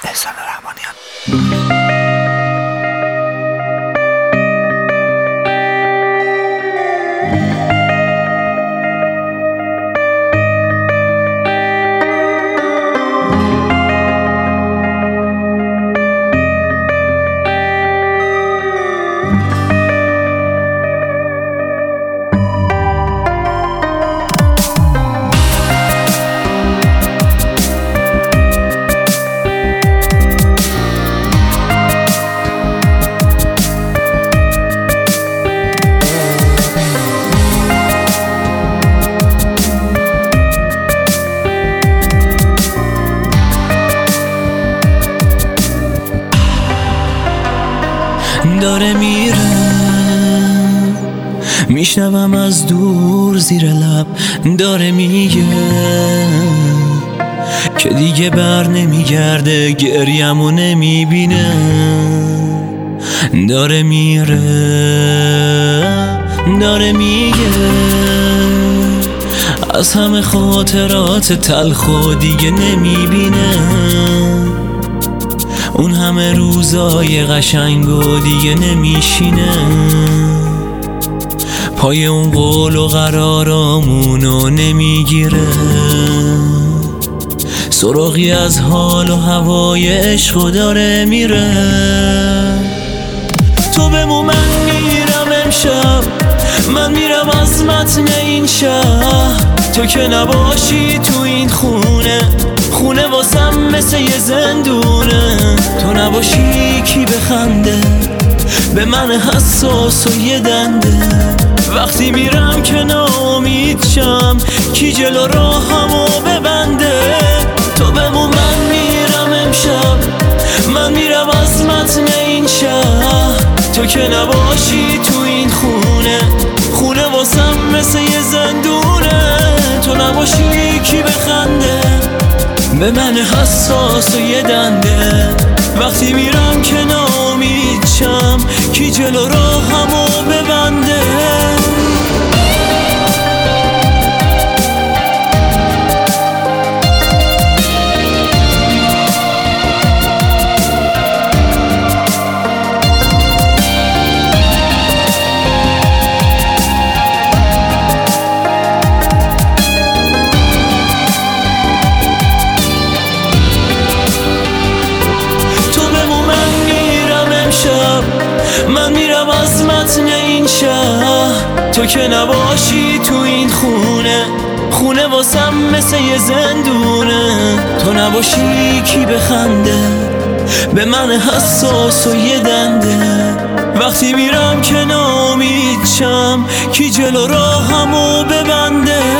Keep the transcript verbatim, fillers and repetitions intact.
احسان رحمانیان. داره میره، میشنوم از دور زیر لب داره میگه که دیگه بر نمیگرده، گریمو نمیبینه. داره میره، داره میگه از همه خاطرات تلخ دیگه نمیبینه، اون همه روزای قشنگو دیگه نمیشینه، پای اون قول و قرارامونو نمیگیره، سراغی از حال و هوای عشقو داره میره. تو بمون من میرم امشب، من میرم از متن این شهر، تو که نباشی تو این خونه، خونه واسم مثل یه زندونه. تو نباشی کی بخنده به من حساس و یه دنده، وقتی میرم که ناامید شم کی جلو راهمو ببنده. تو بمون من میرم امشب، من میرم از متن این شهر، تو که نباشی تو این خونه، خونه واسم مثل یه زندونه. تو نباشی کی بخنده به من حساس و یه دنده، وقتی میرم که ناامید شم کی جلو راهمو ببنده. من میرم از متن این شهر، تو که نباشی تو این خونه، خونه واسم مثل یه زندونه. تو نباشی کی بخنده به من حساس و یه دنده، وقتی میرم که ناامید شم کی جلو راهمو ببنده.